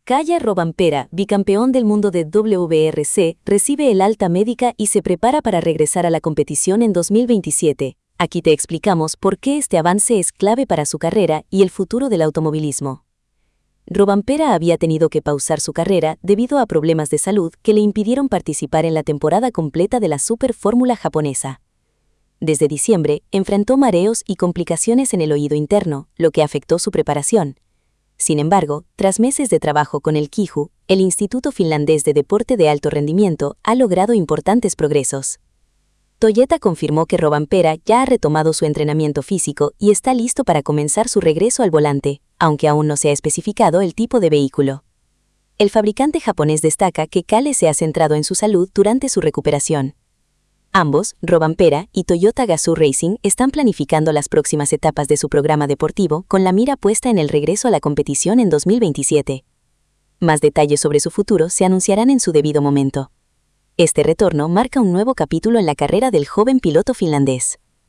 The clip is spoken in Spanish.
Kaja Rovanperä, bicampeón del mundo de WRC, recibe el alta médica y se prepara para regresar a la competición en 2027. Aquí te explicamos por qué este avance es clave para su carrera y el futuro del automovilismo. Rovanperä había tenido que pausar su carrera debido a problemas de salud que le impidieron participar en la temporada completa de la Super Fórmula japonesa. Desde diciembre, enfrentó mareos y complicaciones en el oído interno, lo que afectó su preparación. Sin embargo, tras meses de trabajo con el KIHU, el Instituto Finlandés de Deporte de Alto Rendimiento ha logrado importantes progresos. Toyota confirmó que Rovanperä ya ha retomado su entrenamiento físico y está listo para comenzar su regreso al volante, aunque aún no se ha especificado el tipo de vehículo. El fabricante japonés destaca que Kale se ha centrado en su salud durante su recuperación. Ambos, Rovanperä y Toyota Gazoo Racing, están planificando las próximas etapas de su programa deportivo con la mira puesta en el regreso a la competición en 2027. Más detalles sobre su futuro se anunciarán en su debido momento. Este retorno marca un nuevo capítulo en la carrera del joven piloto finlandés.